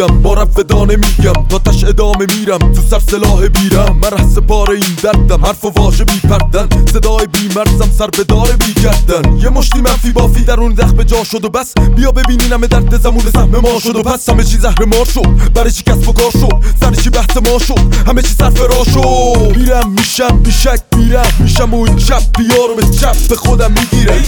میدم با رفت دانه میگم تا تش ادامه میرم تو سر سلاح بیرم من رهس پاره این دردم حرف و واژه بی پردن صدای بی مرزم سر به داره بی گردن یه مشتی منفی بافی درون رخ به جا شد و بس بیا ببینین همه درد زمون سهم ما شد و پس همه چی زهر مار شد برای چی کسب و کار شد سر چی بحث ما شد همه چی صرف را شد میرم میشم بیشک میرم میشم و این چپ بیارو به چپ به خودم میگیرم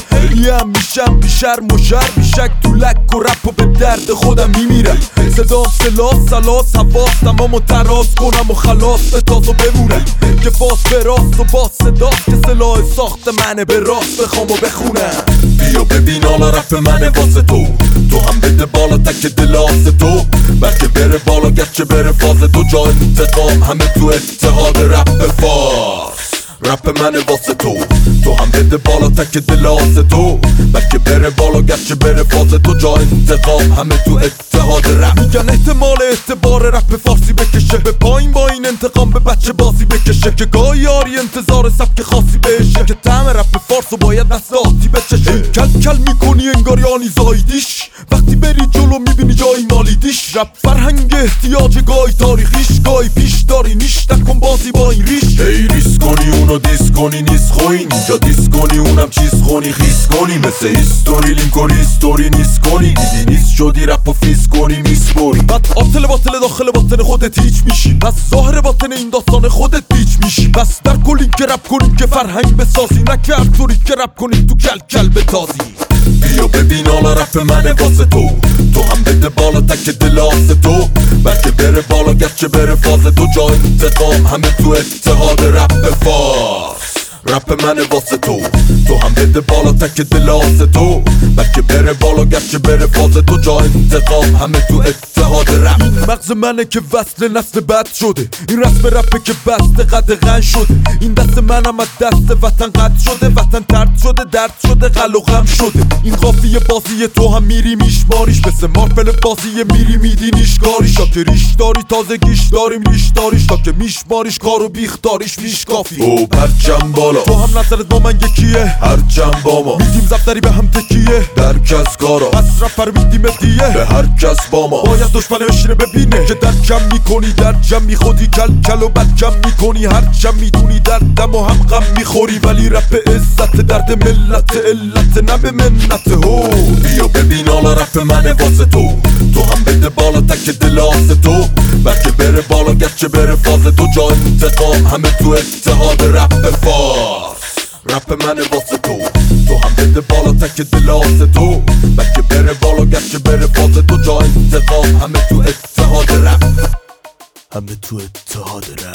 میشم بی شرم و شر بیشک تو لک و رپ و به درد خودم میمیرم صدا سلاس سلاس حواس تمام و تراز کنم و خلاص به تاز و بمونم که فاس به راست و باز صداست که سلاح ساخت منه به راست بخوام و بخونم بیا ببین حالا رپ منه واسه تو هم بده بالا تک دلاس تو بلکه بره بالا گرچه بره فاز تو جای انتقام همه تو اتحاد رپ فاز رپ منه واسه تو هم بده بالا تک دلاس تو بلکه بره بالا گرچه بره فاز تو جای انتقام همه تو اتحاد رپ میگن احتمال اعتبار رپ فارسی بکشه به پایین با این انتقام به بچه بازی بکشه که گاهی یاری انتظار سبک خاصی بشه که طعم رپ فارسو باید دست آتی بچشه کل کل میکنی انگار یانی زایدیش وقتی بری جلو میبینی جایی مالیدیش رپ فرهنگ احتیاج گاهی تاریخیش گاهی پیش داری نیش نکن بازی با این ریش ای ریس کنی اونو دیس کنی نیست خوین اینجا دیس کنی اونم چیز خونی خیس کنی مثل هیستوری لینک و ریستوری نیست کنی دیدی نیست شدی رپ و فیس کنی میسپوری بعد آتل باطل داخل باطن خودت هیچ میشی پس ظاهر باطن این داستان خودت پیچ میشی پس در کلین که رپ کنیم که فرهنگ بسازی نکرد طوری که رپ کنیم تو کل کل بتازی بیا ببین حالا رپ منه واسه تو هم بده بالا تک دلاس تو بلکه بره بالا گرچه بره فاز تو جای انتقام همه تو اتحاد رپ فاز رپ منه واسه تو هم بده بالا تک دلاس تو بلکه بره بالا گرچه بره فاز تو جای انتقام همه تو اتحاد رپ این مغز منه که وصل نسل بد شده این رسم رپه که بسته قدغن شده این دست منم از دست وطن قد شده وطن ترد شده درد شده قل و غم شده این قافیه بازی تو هم میری میشماریش مثل مارپل بازی میری میدی نیشکاریش تا که ریش داری تازگیش داریم ریش داریش تا که میشماریش کارو بیخ داریش ریش کافی او پرچم بالا تو هم نظرت با من یکیه هرچم با ما میدیم زفتری به هم تکیه در کس کارا پس رپر میدیم ادیه به هر کس با ما باید دشمن بشینه ببینه که در کم میکنی در جمع میخودی کل کل و بد کم میکنی هرچم میدونی دردم و هم غم میخوری ولی رپ عزت درد ملت علت نه به منت هو بیا ببین حالا رپ منه واسه تو هم بده بالا تک دلاس تو بلکه بره بالا گرچه بره فاز تو جای انتقام همه تو اتحاد رپ فاز رپ منه واسه تو هم بده بالا تک دلاس تو بلکه بره بالا گرچه بره فاز تو جای انتقام همه تو اتحاد رپ